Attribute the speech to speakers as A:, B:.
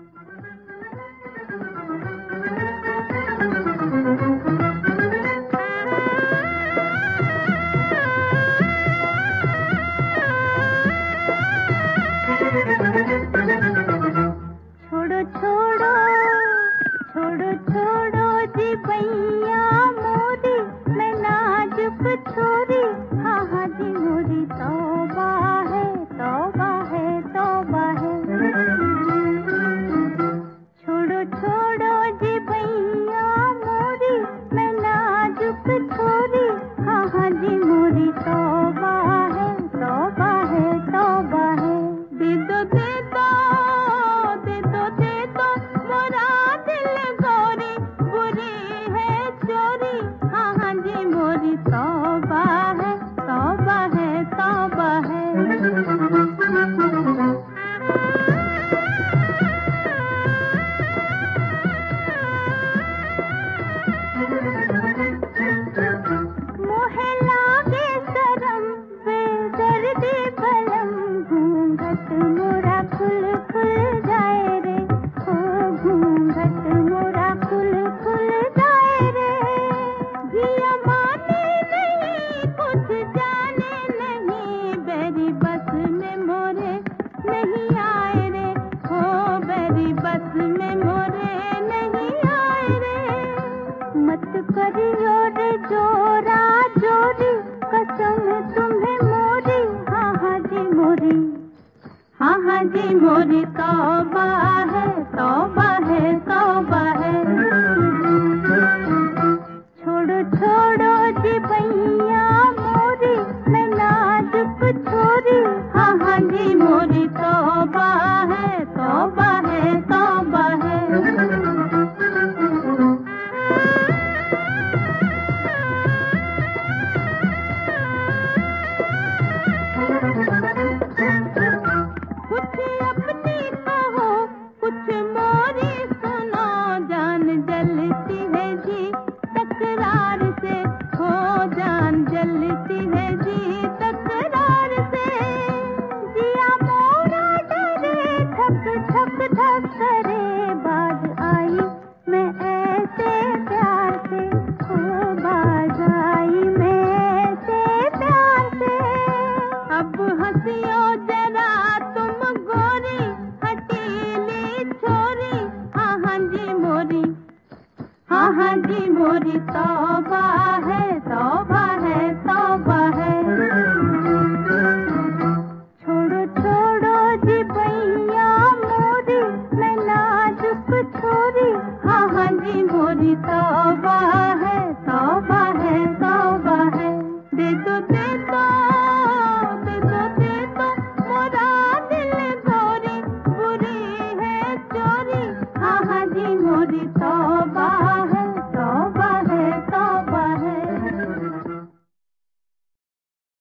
A: छोड़ो छोड़ो छोड़ो छोड़ो जी भैया मोरी, मैं नाजुक छोरी, हाँ हाँ जी मोरी तौबा है तौबा है तौबा है। छोड़ो छोड़ो जी भैया मोरी, मैं नाजुक छोरी, हाँ हाँ जी मोरी तौबा है तौबा है तौबा है। दे दो दे दो दे दो दे दो मोरा दिल गोरी, बुरी है चोरी, हाँ हाँ जी मोरी तौबा है तौबा है तौबा है। मोहे लागे शरम बेदर्दी भलम, घूंघट मोरा खुल खुल जाए रे, ओ घूंघट मोरा खुल खुल जाए रे। जिया माने नहीं कुछ जाने नहीं, बेरी बस में मोरे नहीं आए रे, ओ बेरी बस में मोरे नहीं आए रे। मत करियो रे जोरा जोरी, कसम तुम्हें मोरी, हाँ हाँ जी मोरी, हाँ हाँ जी मोरी तौबा है तौबा है तौबा है। छोड़ो छोड़ो जी भैया मोरी, मैं नाजुक छोरी, हाँ हाँ जी मोरी तौबा है तौबा है तौबा है। कुछ अपनी कहो कुछ मोरी सुनो, जान जलती है जी तकरार से, हो जान जलती है जी तकरार से। जिया मोरा डरे धक धक धक करे, बाज आई मैं ऐसे प्यार से, हो बाज आई मैं ऐसे प्यार से। अब हंसियो जरा तुम गोरी, हटीली छोरी, हाँ हाँ जी मोरी, हाँ हाँ जी मोरी तौबा है तौबा है तौबा है। छोड़ो छोड़ो जी भैया मोरी, मैं नाजुक छोरी, हाँ हाँ जी मोरी तौबा है तौबा है तौबा है। दे दो दे दो दे दो दे दो मोरा दिल गोरी, बुरी है चोरी, हाँ हाँ जी मोरी तौबा है